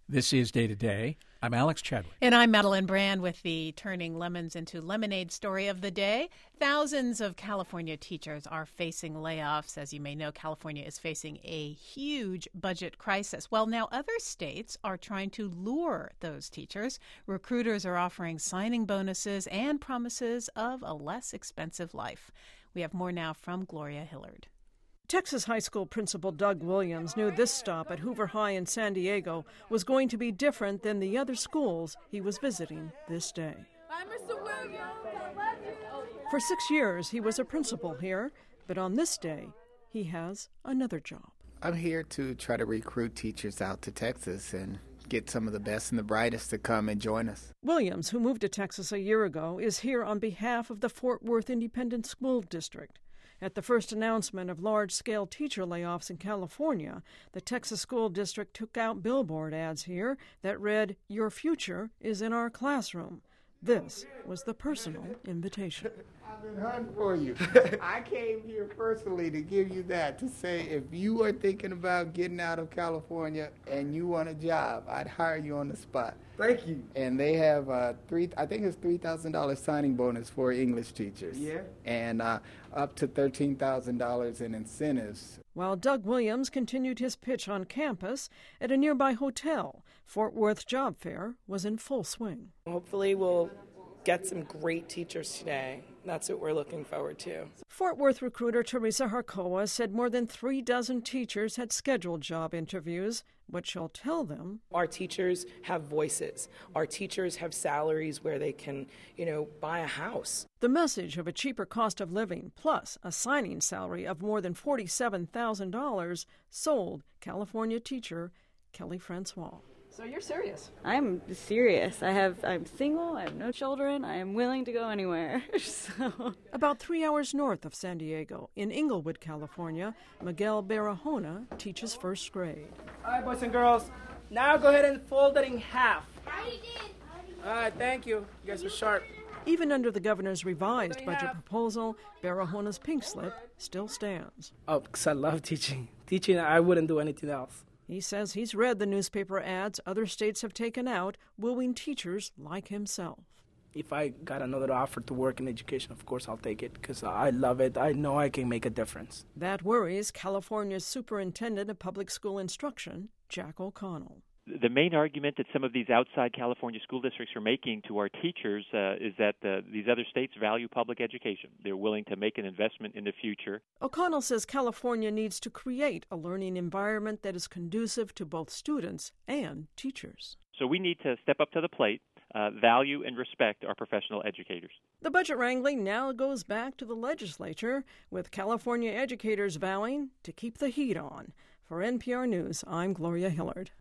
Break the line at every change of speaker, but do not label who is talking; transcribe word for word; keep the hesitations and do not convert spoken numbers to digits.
This is Day to Day. I'm Alex Chadwick.
And I'm Madeline Brand with the Turning Lemons into Lemonade story of the day. Thousands of California teachers are facing layoffs. As you may know, California is facing a huge budget crisis. Well, now other states are trying to lure those teachers. Recruiters are offering signing bonuses and promises of a less expensive life. We have more now from Gloria Hillard.
Texas high school principal Doug Williams knew this stop at Hoover High in San Diego was going to be different than the other schools he was visiting this day.
Bye, Mister Williams. I love you.
For six years, he was a principal here, but on this day, he has another job.
I'm here to try to recruit teachers out to Texas and get some of the best and the brightest to come and join us.
Williams, who moved to Texas a year ago, is here on behalf of the Fort Worth Independent School District. At the first announcement of large-scale teacher layoffs in California, the Texas School District took out billboard ads here that read, "Your future is in our classroom." This was the personal invitation.
I've been hunting for you. I came here personally to give you that, to say if you are thinking about getting out of California and you want a job, I'd hire you on the spot.
Thank you.
And they have uh, three. I think it's three thousand dollars signing bonus for English teachers.
Yeah.
And uh, up to thirteen thousand dollars in incentives.
While Doug Williams continued his pitch on campus at a nearby hotel, Fort Worth Job Fair was in full swing.
Hopefully we'll get some great teachers today. That's what we're looking forward to.
Fort Worth recruiter Teresa Harcoa said more than three dozen teachers had scheduled job interviews, but she'll tell them.
Our teachers have voices. Our teachers have salaries where they can, you know, buy a house.
The message of a cheaper cost of living plus a signing salary of more than forty-seven thousand dollars sold California teacher Kelly Francois.
So you're serious?
I'm serious. I have. I'm single. I have no children. I am willing to go anywhere. So.
About three hours north of San Diego, in Inglewood, California, Miguel Barahona teaches first grade.
All right, boys and girls, now go ahead and fold it in half.
I did.
All right, thank you. You guys are sharp.
Even under the governor's revised budget proposal, Barahona's pink slip still stands.
Oh, because I love teaching. Teaching, I wouldn't do anything else.
He says he's read the newspaper ads other states have taken out, wooing teachers like himself.
If I got another offer to work in education, of course I'll take it because I love it. I know I can make a difference.
That worries California's Superintendent of Public School Instruction, Jack O'Connell.
The main argument that some of these outside California school districts are making to our teachers uh, is that uh, these other states value public education. They're willing to make an investment in the future.
O'Connell says California needs to create a learning environment that is conducive to both students and teachers.
So we need to step up to the plate, uh, value and respect our professional educators.
The budget wrangling now goes back to the legislature, with California educators vowing to keep the heat on. For N P R News, I'm Gloria Hillard.